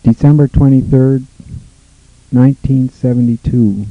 December 23rd, 1972.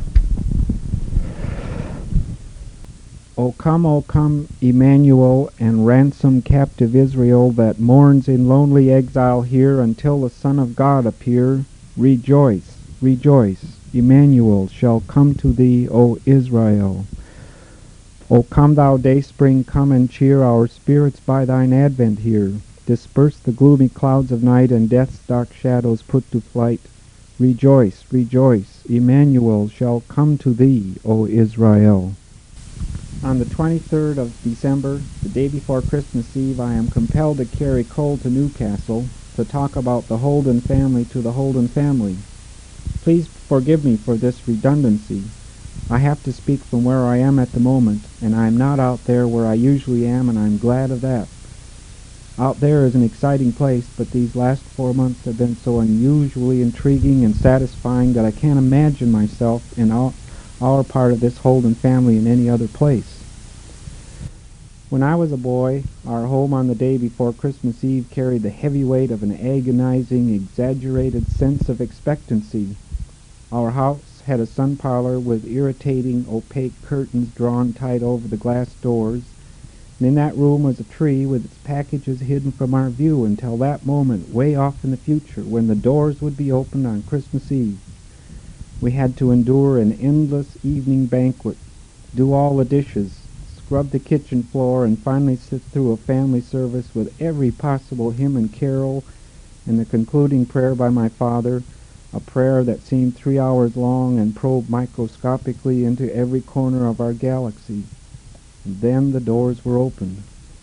O come, Emmanuel, and ransom captive Israel that mourns in lonely exile here until the Son of God appear. Rejoice, rejoice, Emmanuel shall come to thee, O Israel. O come thou dayspring, come and cheer our spirits by thine advent here. Disperse the gloomy clouds of night and death's dark shadows put to flight. Rejoice, rejoice, Emmanuel shall come to thee, O Israel. On the 23rd of December, the day before Christmas Eve, I am compelled to carry coal to Newcastle to talk about the Holden family to the Holden family. Please forgive me for this redundancy. I have to speak from where I am at the moment, and I am not out there where I usually am, and I'm glad of that. Out there is an exciting place, but these last 4 months have been so unusually intriguing and satisfying that I can't imagine myself in our part of this Holden family in any other place. When I was a boy, our home on the day before Christmas Eve carried the heavy weight of an agonizing, exaggerated sense of expectancy. Our house had a sun parlor with irritating, opaque curtains drawn tight over the glass doors, and in that room was a tree with its packages hidden from our view until that moment way off in the future when the doors would be opened on Christmas Eve. We had to endure an endless evening banquet, do all the dishes, scrub the kitchen floor, and finally sit through a family service with every possible hymn and carol and the concluding prayer by my father, a prayer that seemed 3 hours long and probed microscopically into every corner of our galaxy. And then the doors were opened.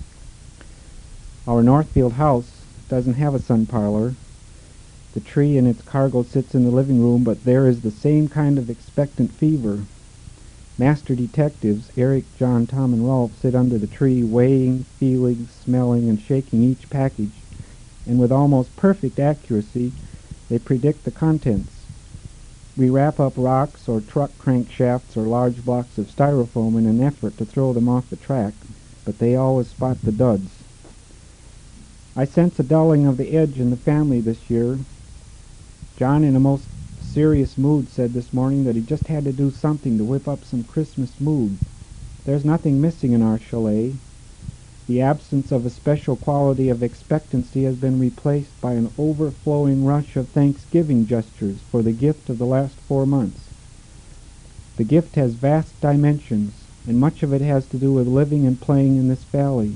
Our Northfield house doesn't have a sun parlor. The tree in its cargo sits in the living room, but there is the same kind of expectant fever. Master detectives, Eric, John, Tom, and Rolf, sit under the tree, weighing, feeling, smelling, and shaking each package, and with almost perfect accuracy, they predict the contents. We wrap up rocks or truck crankshafts or large blocks of styrofoam in an effort to throw them off the track, but they always spot the duds. I sense a dulling of the edge in the family this year. John, in a most serious mood, said this morning that he just had to do something to whip up some Christmas mood. There's nothing missing in our chalet. The absence of a special quality of expectancy has been replaced by an overflowing rush of Thanksgiving gestures for the gift of the last 4 months. The gift has vast dimensions, and much of it has to do with living and playing in this valley.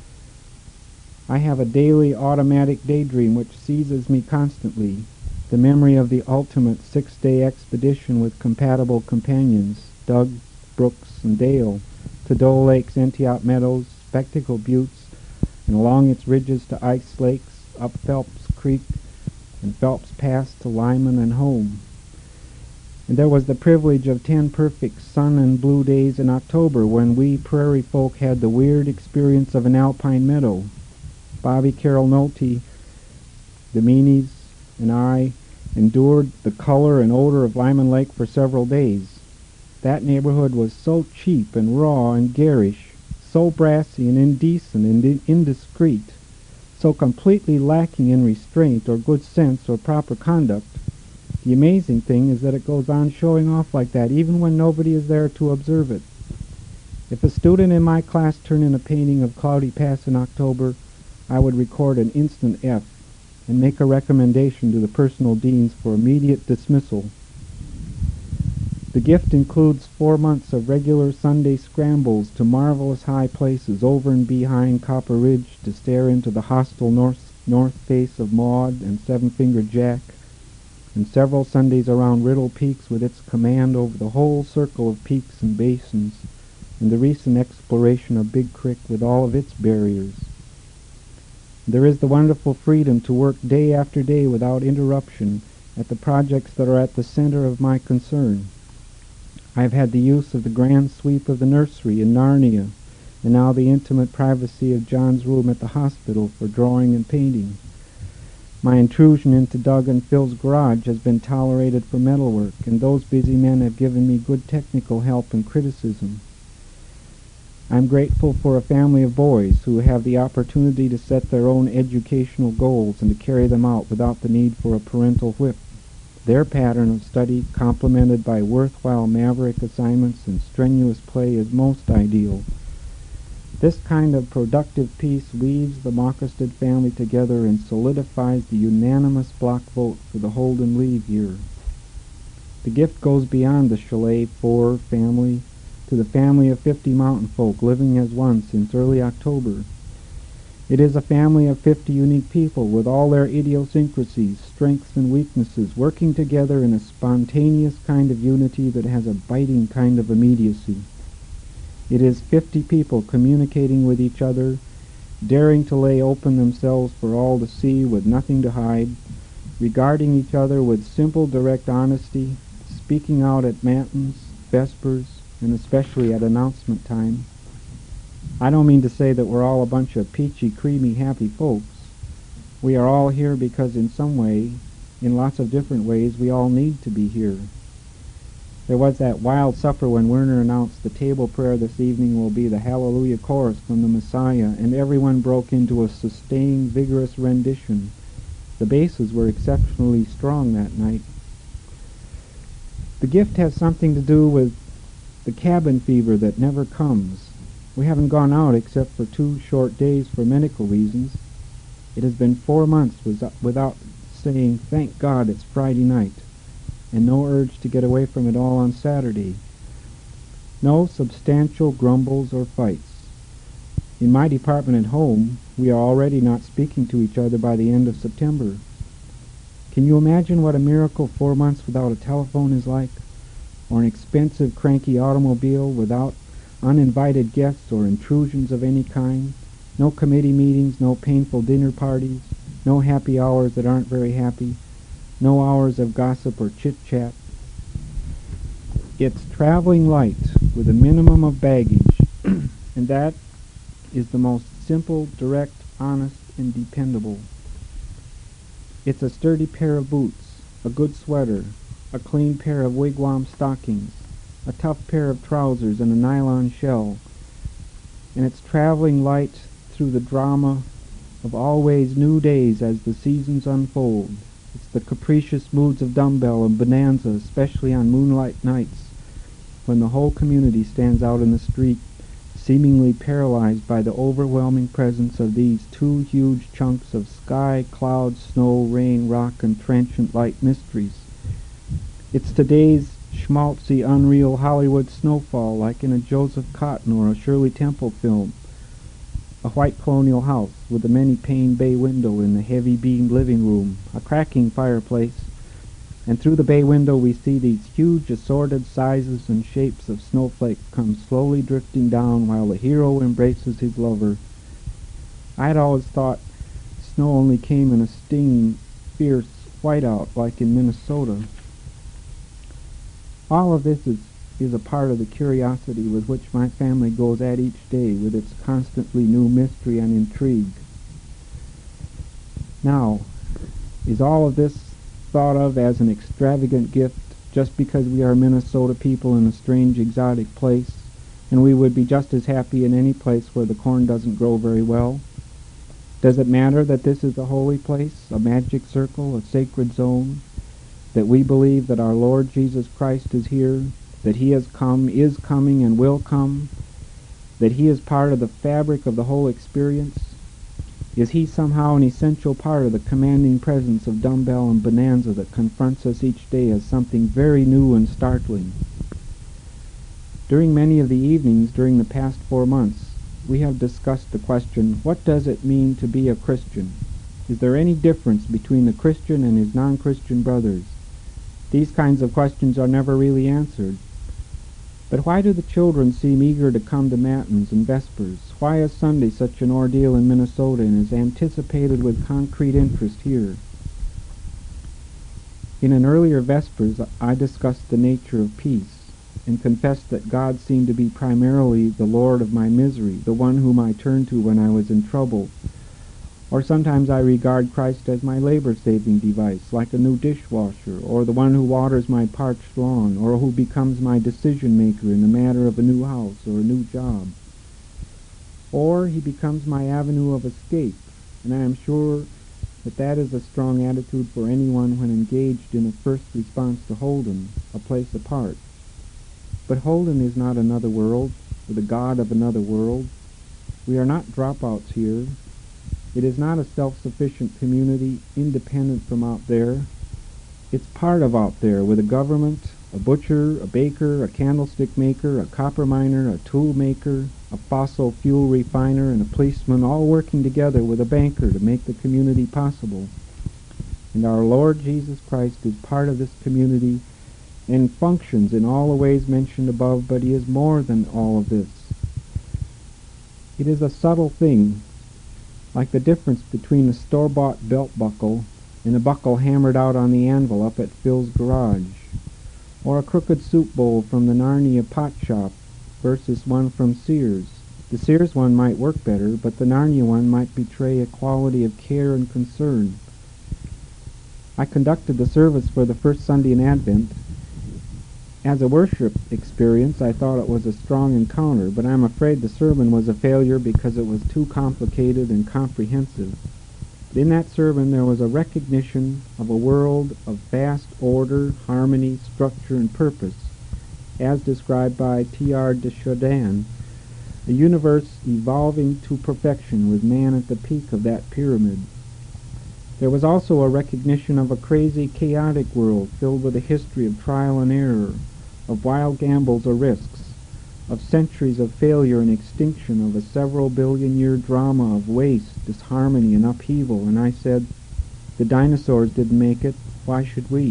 I have a daily automatic daydream which seizes me constantly, the memory of the ultimate 6-day expedition with compatible companions, Doug, Brooks, and Dale, to Dole Lake's Antioch Meadows, Spectacle Buttes, and along its ridges to Ice Lakes, up Phelps Creek, and Phelps Pass to Lyman and home. And there was the privilege of 10 perfect sun and blue days in October when we prairie folk had the weird experience of an alpine meadow. Bobby Carroll Nolte, the Meanies, and I endured the color and odor of Lyman Lake for several days. That neighborhood was so cheap and raw and garish, so brassy and indecent and indiscreet, so completely lacking in restraint or good sense or proper conduct. The amazing thing is that it goes on showing off like that even when nobody is there to observe it. If a student in my class turned in a painting of Cloudy Pass in October, I would record an instant F and make a recommendation to the personal deans for immediate dismissal. The gift includes 4 months of regular Sunday scrambles to marvelous high places over and behind Copper Ridge to stare into the hostile north face of Maud and Seven-Fingered Jack, and several Sundays around Riddle Peaks with its command over the whole circle of peaks and basins, and the recent exploration of Big Creek with all of its barriers. There is the wonderful freedom to work day after day without interruption at the projects that are at the center of my concern. I have had the use of the grand sweep of the nursery in Narnia, and now the intimate privacy of John's room at the hospital for drawing and painting. My intrusion into Doug and Phil's garage has been tolerated for metalwork, and those busy men have given me good technical help and criticism. I'm grateful for a family of boys who have the opportunity to set their own educational goals and to carry them out without the need for a parental whip. Their pattern of study, complemented by worthwhile maverick assignments and strenuous play, is most ideal. This kind of productive peace weaves the Mockestead family together and solidifies the unanimous block vote for the Holden leave year. The gift goes beyond the Chalet 4 family to the family of 50 mountain folk living as one since early October. It is a family of 50 unique people with all their idiosyncrasies, strengths, and weaknesses working together in a spontaneous kind of unity that has a biting kind of immediacy. It is 50 people communicating with each other, daring to lay open themselves for all to see with nothing to hide, regarding each other with simple, direct honesty, speaking out at matins, vespers, and especially at announcement time. I don't mean to say that we're all a bunch of peachy, creamy, happy folks. We are all here because in some way, in lots of different ways, we all need to be here. There was that wild supper when Werner announced the table prayer this evening will be the Hallelujah chorus from the Messiah, and everyone broke into a sustained, vigorous rendition. The basses were exceptionally strong that night. The gift has something to do with the cabin fever that never comes. We haven't gone out except for 2 short days for medical reasons. It has been 4 months without saying, "Thank God it's Friday night," and no urge to get away from it all on Saturday. No substantial grumbles or fights. In my department at home, we are already not speaking to each other by the end of September. Can you imagine what a miracle 4 months without a telephone is like? Or an expensive, cranky automobile without uninvited guests or intrusions of any kind? No committee meetings, no painful dinner parties, no happy hours that aren't very happy, no hours of gossip or chit-chat. It's traveling light with a minimum of baggage, and that is the most simple, direct, honest, and dependable. It's a sturdy pair of boots, a good sweater, a clean pair of wigwam stockings, a tough pair of trousers, and a nylon shell. And it's traveling light through the drama of always new days as the seasons unfold. It's the capricious moods of Dumbbell and Bonanza, especially on moonlight nights, when the whole community stands out in the street, seemingly paralyzed by the overwhelming presence of these 2 huge chunks of sky, cloud, snow, rain, rock, and transient light mysteries. It's today's schmaltzy, unreal Hollywood snowfall, like in a Joseph Cotten or a Shirley Temple film. A white colonial house with a many-pane bay window in the heavy-beamed living room, a cracking fireplace, and through the bay window we see these huge assorted sizes and shapes of snowflakes come slowly drifting down while the hero embraces his lover. I had always thought snow only came in a stinging, fierce whiteout like in Minnesota. All of this is a part of the curiosity with which my family goes at each day, with its constantly new mystery and intrigue. Now, is all of this thought of as an extravagant gift just because we are Minnesota people in a strange exotic place, and we would be just as happy in any place where the corn doesn't grow very well? Does it matter that this is a holy place, a magic circle, a sacred zone, that we believe that our Lord Jesus Christ is here, that he has come, is coming, and will come, that he is part of the fabric of the whole experience? Is he somehow an essential part of the commanding presence of Dumbbell and Bonanza that confronts us each day as something very new and startling? During many of the evenings during the past 4 months, we have discussed the question, what does it mean to be a Christian? Is there any difference between the Christian and his non-Christian brothers? These kinds of questions are never really answered. But why do the children seem eager to come to matins and vespers? Why is Sunday such an ordeal in Minnesota and is anticipated with concrete interest here? In an earlier Vespers, I discussed the nature of peace and confessed that God seemed to be primarily the Lord of my misery, the one whom I turned to when I was in trouble. Or sometimes I regard Christ as my labor-saving device, like a new dishwasher, or the one who waters my parched lawn, or who becomes my decision-maker in the matter of a new house or a new job. or he becomes my avenue of escape, and I am sure that is a strong attitude for anyone when engaged in a first response to Holden, A Place Apart. But Holden is not another world, or the God of another world. We are not dropouts here. It is not a self-sufficient community independent from out there. It's part of out there, with a government, a butcher, a baker, a candlestick maker, a copper miner, a tool maker, a fossil fuel refiner, and a policeman all working together with a banker to make the community possible. And our Lord Jesus Christ is part of this community and functions in all the ways mentioned above, but he is more than all of this. It is a subtle thing, like the difference between a store-bought belt buckle and a buckle hammered out on the anvil up at Phil's garage, or a crooked soup bowl from the Narnia pot shop versus one from Sears. The Sears one might work better, but the Narnia one might betray a quality of care and concern. I conducted the service for the first Sunday in Advent. As a worship experience, I thought it was a strong encounter, but I'm afraid the sermon was a failure because it was too complicated and comprehensive. But in that sermon there was a recognition of a world of vast order, harmony, structure, and purpose, as described by Teilhard de Chardin, a universe evolving to perfection with man at the peak of that pyramid. There was also a recognition of a crazy, chaotic world filled with a history of trial and error, of wild gambles or risks, of centuries of failure and extinction, of a several billion-year drama of waste, disharmony, and upheaval. And I said, the dinosaurs didn't make it, why should we?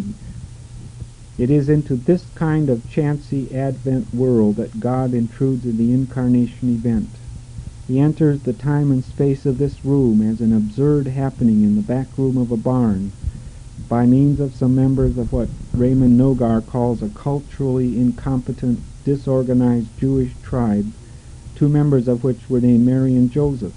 It is into this kind of chancy Advent world that God intrudes in the incarnation event. He enters the time and space of this room as an absurd happening in the back room of a barn, by means of some members of what Raymond Nogar calls a culturally incompetent, disorganized Jewish tribe, 2 members of which were named Mary and Joseph.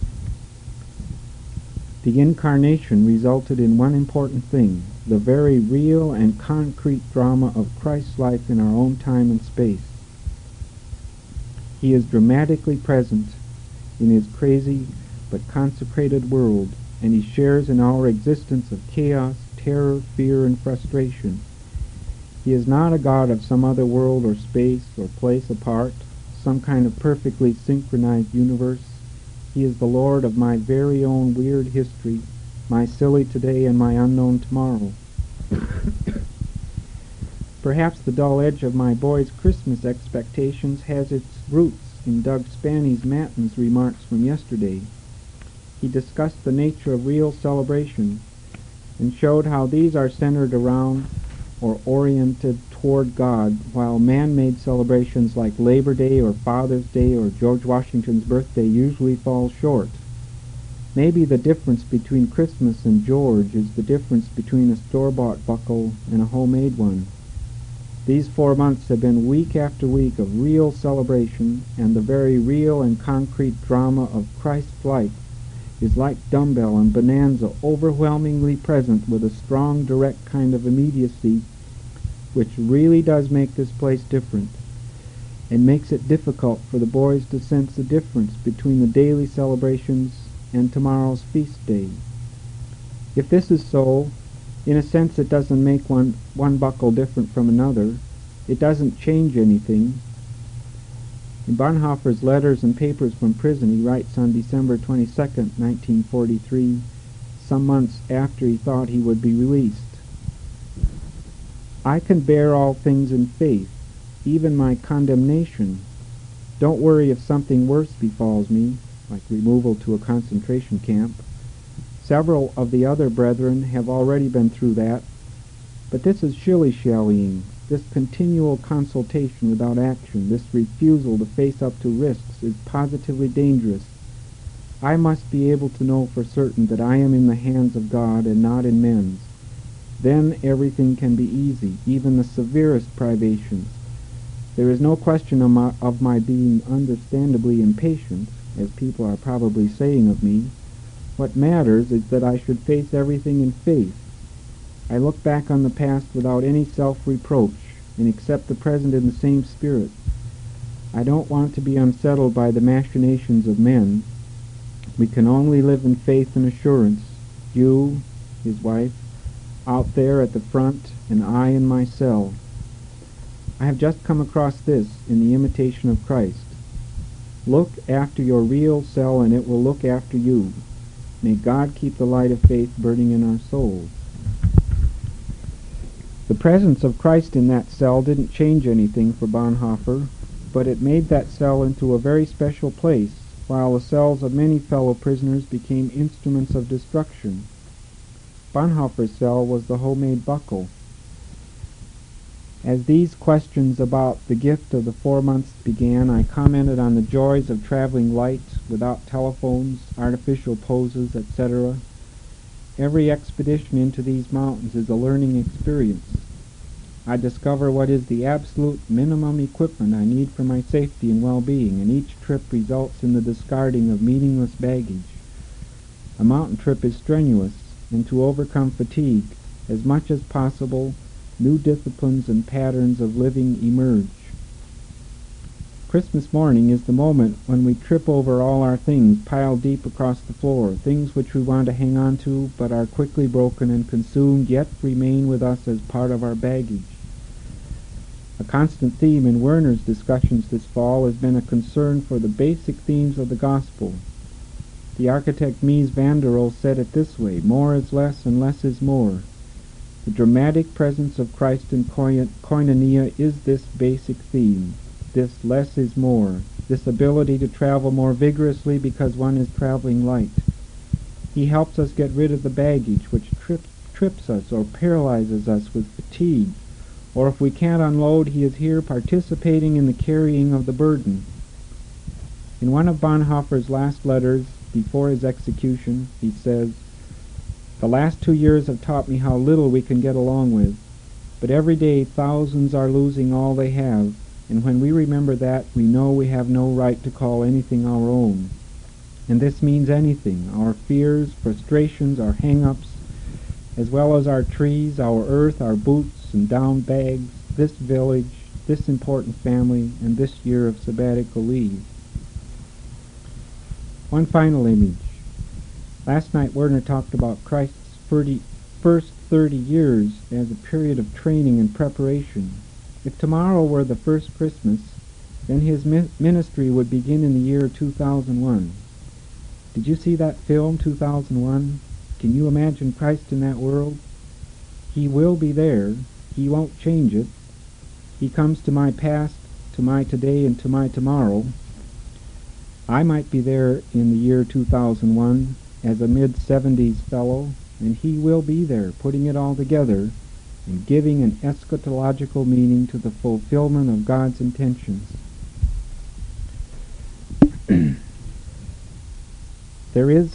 The incarnation resulted in one important thing, the very real and concrete drama of Christ's life in our own time and space. He is dramatically present in his crazy but consecrated world, and he shares in our existence of chaos, terror, fear, and frustration. He is not a God of some other world or space or place apart, some kind of perfectly synchronized universe. He is the Lord of my very own weird history, my silly today and my unknown tomorrow. Perhaps the dull edge of my boy's Christmas expectations has its roots in Doug Spanny's Matins remarks from yesterday. He discussed the nature of real celebration and showed how these are centered around or oriented toward God, while man-made celebrations like Labor Day or Father's Day or George Washington's birthday usually fall short. Maybe the difference between Christmas and George is the difference between a store-bought buckle and a homemade one. These 4 months have been week after week of real celebration, and the very real and concrete drama of Christ's life is like Dumbbell and Bonanza, overwhelmingly present with a strong, direct kind of immediacy which really does make this place different, and makes it difficult for the boys to sense the difference between the daily celebrations and tomorrow's feast day. If this is so, in a sense it doesn't make one buckle different from another. It doesn't change anything. In Bonhoeffer's Letters and Papers from Prison, he writes on December 22nd, 1943, some months after he thought he would be released, I can bear all things in faith, even my condemnation. Don't worry if something worse befalls me, like removal to a concentration camp. Several of the other brethren have already been through that, but this is shilly-shallying, this continual consultation without action, this refusal to face up to risks is positively dangerous. I must be able to know for certain that I am in the hands of God and not in men's. Then everything can be easy, even the severest privations. There is no question of my being understandably impatient, as people are probably saying of me. What matters is that I should face everything in faith. I look back on the past without any self-reproach and accept the present in the same spirit. I don't want to be unsettled by the machinations of men, We can only live in faith and assurance, you, his wife, out there at the front, and I in my cell. I have just come across this in the Imitation of Christ. Look after your real cell, and it will look after you. May God keep the light of faith burning in our souls. The presence of Christ in that cell didn't change anything for Bonhoeffer, but it made that cell into a very special place, while the cells of many fellow prisoners became instruments of destruction. Bonhoeffer's cell was the homemade buckle. As these questions about the gift of the 4 months began, I commented on the joys of traveling light, without telephones, artificial poses, etc. Every expedition into these mountains is a learning experience. I discover what is the absolute minimum equipment I need for my safety and well-being, and each trip results in the discarding of meaningless baggage. A mountain trip is strenuous, and to overcome fatigue, as much as possible, new disciplines and patterns of living emerge. Christmas morning is the moment when we trip over all our things piled deep across the floor, things which we want to hang on to but are quickly broken and consumed, yet remain with us as part of our baggage. A constant theme in Werner's discussions this fall has been a concern for the basic themes of the gospel. The architect Mies van der Rohe said it this way: more is less and less is more. The dramatic presence of Christ in koinonia is this basic theme, this less is more, this ability to travel more vigorously because one is traveling light. He helps us get rid of the baggage which trips us or paralyzes us with fatigue, or if we can't unload, he is here participating in the carrying of the burden. In one of Bonhoeffer's last letters before his execution, he says, "The last 2 years have taught me how little we can get along with, but every day thousands are losing all they have, and when we remember that, we know we have no right to call anything our own. And this means anything, our fears, frustrations, our hang-ups, as well as our trees, our earth, our boots and down bags, this village, this important family, and this year of sabbatical leave." One final image. Last night Werner talked about Christ's first 30 years as a period of training and preparation. If tomorrow were the first Christmas, then his ministry would begin in the year 2001. Did you see that film, 2001? Can you imagine Christ in that world? He will be there. He won't change it. He comes to my past, to my today, and to my tomorrow. I might be there in the year 2001 as a mid-70s fellow, and he will be there, putting it all together and giving an eschatological meaning to the fulfillment of God's intentions. There is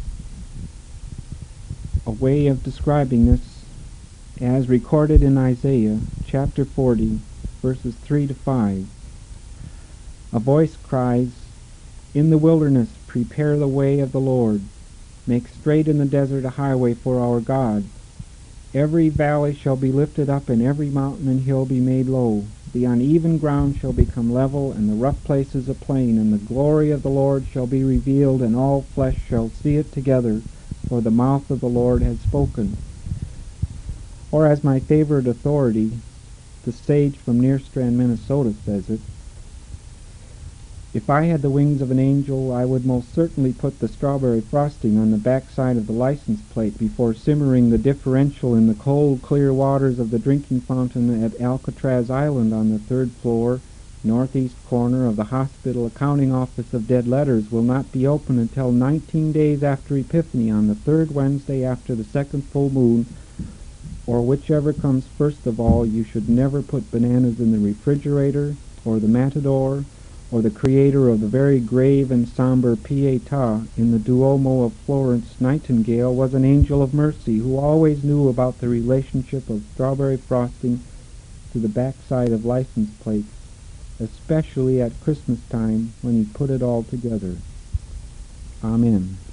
a way of describing this as recorded in Isaiah chapter 40, verses 3 to 5. A voice cries, "In the wilderness prepare the way of the Lord. Make straight in the desert a highway for our God. Every valley shall be lifted up, and every mountain and hill be made low. The uneven ground shall become level, and the rough places a plain, and the glory of the Lord shall be revealed, and all flesh shall see it together, for the mouth of the Lord has spoken." Or as my favorite authority, the sage from Nerstrand, Minnesota, says it, "If I had the wings of an angel, I would most certainly put the strawberry frosting on the backside of the license plate before simmering the differential in the cold, clear waters of the drinking fountain at Alcatraz Island on the 3rd floor, northeast corner of the hospital accounting office of dead letters will not be open until 19 days after Epiphany on the 3rd Wednesday after the 2nd full moon, or whichever comes first of all. You should never put bananas in the refrigerator, or the matador, or the creator of the very grave and somber Pietà in the Duomo of Florence. Nightingale was an angel of mercy who always knew about the relationship of strawberry frosting to the backside of license plates, especially at Christmas time when he put it all together." Amen.